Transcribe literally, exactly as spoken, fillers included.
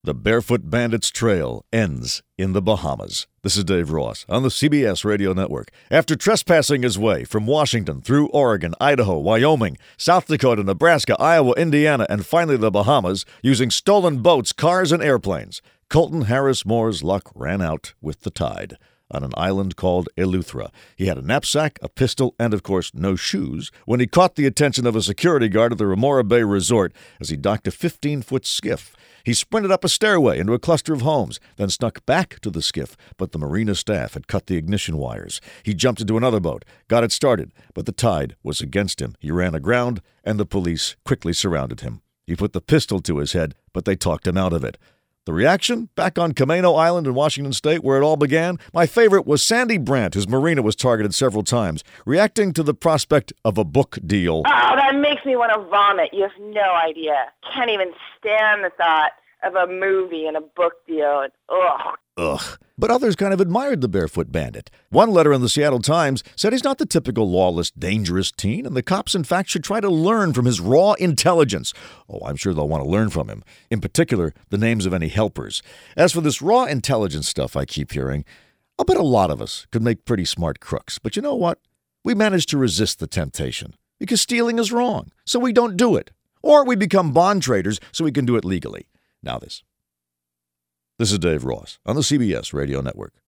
The Barefoot Bandits trail ends in the Bahamas. This is Dave Ross on the C B S Radio Network. After trespassing his way from Washington through Oregon, Idaho, Wyoming, South Dakota, Nebraska, Iowa, Indiana, and finally the Bahamas, using stolen boats, cars, and airplanes, Colton Harris Moore's luck ran out with the tide. On an island called Eleuthera. He had a knapsack, a pistol, and, of course, no shoes when he caught the attention of a security guard at the Remora Bay Resort as he docked a fifteen-foot skiff. He sprinted up a stairway into a cluster of homes, then snuck back to the skiff, but the marina staff had cut the ignition wires. He jumped into another boat, got it started, but the tide was against him. He ran aground, and the police quickly surrounded him. He put the pistol to his head, but they talked him out of it. The reaction? Back on Camano Island in Washington State, where it all began, my favorite was Sandy Brandt, whose marina was targeted several times, reacting to the prospect of a book deal. Oh, that makes me want to vomit. You have no idea. Can't even stand the thought of a movie and a book deal. Ugh. Ugh. But others kind of admired the Barefoot Bandit. One letter in the Seattle Times said he's not the typical lawless, dangerous teen, and the cops, in fact, should try to learn from his raw intelligence. Oh, I'm sure they'll want to learn from him. In particular, the names of any helpers. As for this raw intelligence stuff I keep hearing, I'll bet a lot of us could make pretty smart crooks. But you know what? We manage to resist the temptation. Because stealing is wrong, so we don't do it. Or we become bond traders so we can do it legally. Now this. This is Dave Ross on the C B S Radio Network.